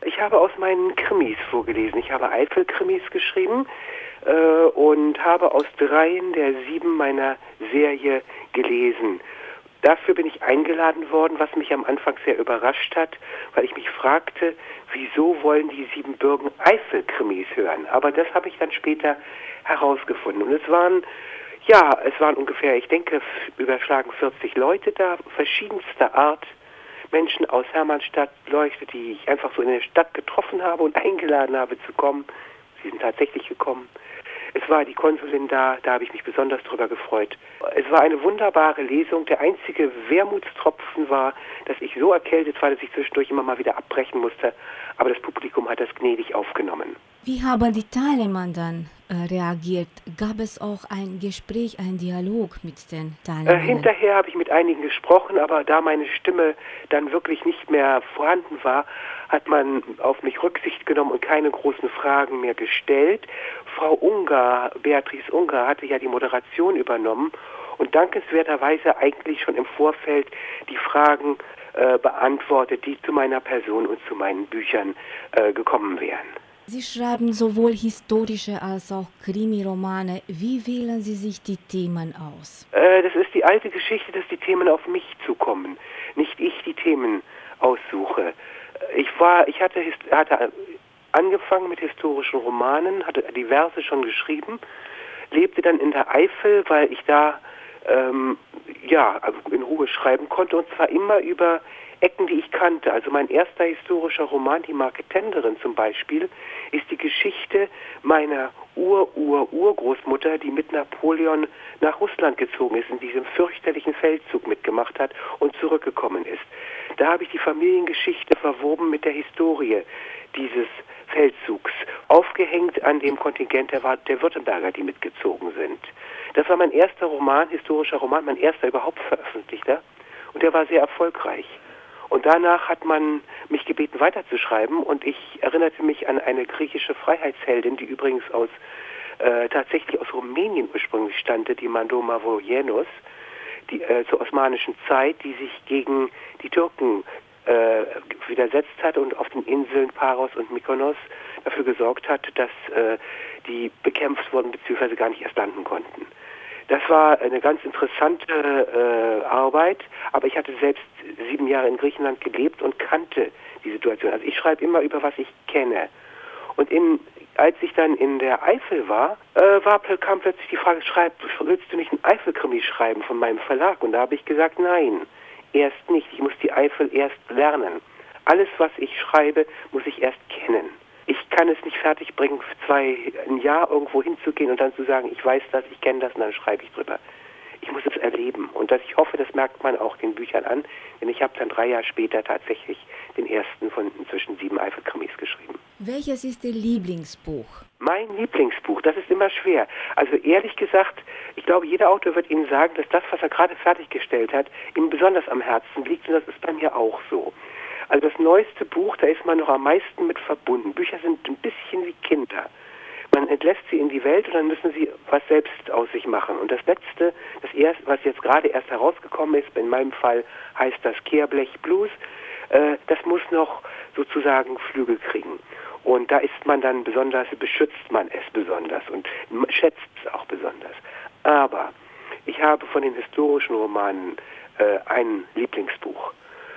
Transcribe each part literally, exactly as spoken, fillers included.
Ich habe aus meinen Krimis vorgelesen. Ich habe Eifel-Krimis geschrieben äh, und habe aus dreien der sieben meiner Serie gelesen. Dafür bin ich eingeladen worden, was mich am Anfang sehr überrascht hat, weil ich mich fragte, wieso wollen die Siebenbürgen Eifel-Krimis hören? Aber das habe ich dann später herausgefunden. Und es waren, ja, es waren ungefähr, ich denke, überschlagen vierzig Leute da, verschiedenster Art. Menschen aus Hermannstadt, Leute, die ich einfach so in der Stadt getroffen habe und eingeladen habe zu kommen. Sie sind tatsächlich gekommen. Es war die Konsulin da, da habe ich mich besonders drüber gefreut. Es war eine wunderbare Lesung. Der einzige Wermutstropfen war, dass ich so erkältet war, dass ich zwischendurch immer mal wieder abbrechen musste. Aber das Publikum hat das gnädig aufgenommen. Wie haben die Teilnehmer dann äh, reagiert? Gab es auch ein Gespräch, einen Dialog mit den Teilnehmern? Äh, hinterher habe ich mit einigen gesprochen, aber da meine Stimme dann wirklich nicht mehr vorhanden war, hat man auf mich Rücksicht genommen und keine großen Fragen mehr gestellt. Frau Ungar, Beatrice Ungar, hatte ja die Moderation übernommen und dankenswerterweise eigentlich schon im Vorfeld die Fragen äh, beantwortet, die zu meiner Person und zu meinen Büchern äh, gekommen wären. Sie schreiben sowohl historische als auch Krimi-Romane. Wie wählen Sie sich die Themen aus? Äh, das ist die alte Geschichte, dass die Themen auf mich zukommen, nicht ich die Themen aussuche. Ich war, ich hatte, hatte angefangen mit historischen Romanen, hatte diverse schon geschrieben, lebte dann in der Eifel, weil ich da ähm, ja also in Ruhe schreiben konnte und zwar immer über Ecken, die ich kannte. Also mein erster historischer Roman, Die Marketenderin zum Beispiel, ist die Geschichte meiner Ur-Ur-Urgroßmutter, die mit Napoleon nach Russland gezogen ist, in diesem fürchterlichen Feldzug mitgemacht hat und zurückgekommen ist. Da habe ich die Familiengeschichte verwoben mit der Historie dieses Feldzugs, aufgehängt an dem Kontingent der, der Württemberger, die mitgezogen sind. Das war mein erster Roman, historischer Roman, mein erster überhaupt veröffentlichter, und der war sehr erfolgreich. Und danach hat man mich gebeten, weiterzuschreiben, und ich erinnerte mich an eine griechische Freiheitsheldin, die übrigens aus äh, tatsächlich aus Rumänien ursprünglich stammte, die Mando Mavroyianus, die äh, zur osmanischen Zeit, die sich gegen die Türken äh, widersetzt hat und auf den Inseln Paros und Mykonos dafür gesorgt hat, dass äh, die bekämpft wurden bzw. gar nicht erst landen konnten. Das war eine ganz interessante äh, Arbeit, aber ich hatte selbst sieben Jahre in Griechenland gelebt und kannte die Situation. Also ich schreibe immer über, was ich kenne. Und in, als ich dann in der Eifel war, äh, war kam plötzlich die Frage, schreib, willst du nicht einen Eifel-Krimi schreiben von meinem Verlag? Und da habe ich gesagt, nein, erst nicht. Ich muss die Eifel erst lernen. Alles, was ich schreibe, muss ich erst kennen. Ich kann es nicht fertigbringen, für zwei, ein Jahr irgendwo hinzugehen und dann zu sagen, ich weiß das, ich kenne das und dann schreibe ich drüber. Ich muss es erleben und das, ich hoffe, das merkt man auch den Büchern an, denn ich habe dann drei Jahre später tatsächlich den ersten von inzwischen sieben Eifel-Krimis geschrieben. Welches ist Ihr Lieblingsbuch? Mein Lieblingsbuch, das ist immer schwer. Also ehrlich gesagt, ich glaube, jeder Autor wird Ihnen sagen, dass das, was er gerade fertiggestellt hat, ihm besonders am Herzen liegt und das ist bei mir auch so. Also das neueste Buch, da ist man noch am meisten mit verbunden. Bücher sind ein bisschen wie Kinder. Man entlässt sie in die Welt und dann müssen sie was selbst aus sich machen. Und das Letzte, das erste, was jetzt gerade erst herausgekommen ist, in meinem Fall heißt das Kehrblech Blues, äh, das muss noch sozusagen Flügel kriegen. Und da ist man dann besonders, beschützt man es besonders und schätzt es auch besonders. Aber ich habe von den historischen Romanen äh, ein Lieblingsbuch.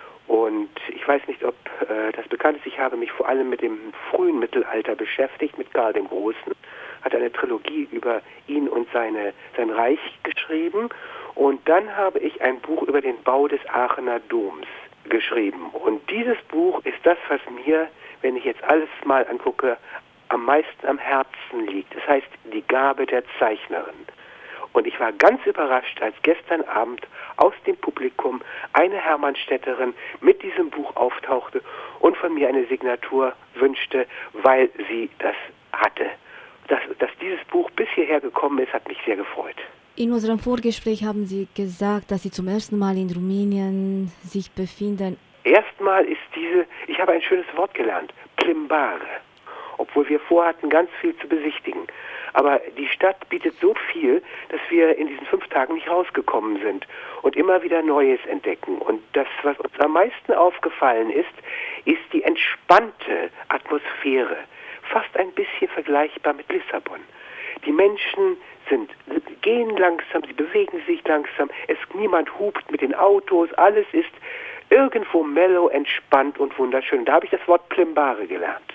Und ich weiß nicht, ob äh, das bekannt ist. Ich habe mich vor allem mit dem frühen Mittelalter beschäftigt, mit Karl dem Großen. Hat eine Trilogie über ihn und seine, sein Reich geschrieben. Und dann habe ich ein Buch über den Bau des Aachener Doms geschrieben. Und dieses Buch ist das, was mir, wenn ich jetzt alles mal angucke, am meisten am Herzen liegt. Das heißt, die Gabe der Zeichnerin. Und ich war ganz überrascht, als gestern Abend aus dem Publikum eine Hermannstädterin mit diesem Buch auftauchte und von mir eine Signatur wünschte, weil sie das hatte. Dass, dass dieses Buch bis hierher gekommen ist, hat mich sehr gefreut. In unserem Vorgespräch haben Sie gesagt, dass Sie zum ersten Mal in Rumänien sich befinden. Erstmal ist diese, ich habe ein schönes Wort gelernt, plimbare. obwohl wir vorhatten, ganz viel zu besichtigen. Aber die Stadt bietet so viel, dass wir in diesen fünf Tagen nicht rausgekommen sind und immer wieder Neues entdecken. Und das, was uns am meisten aufgefallen ist, ist die entspannte Atmosphäre. Fast ein bisschen vergleichbar mit Lissabon. Die Menschen sind, gehen langsam, sie bewegen sich langsam, es, niemand hupt mit den Autos, alles ist irgendwo mellow, entspannt und wunderschön. Da habe ich das Wort Plimbare gelernt.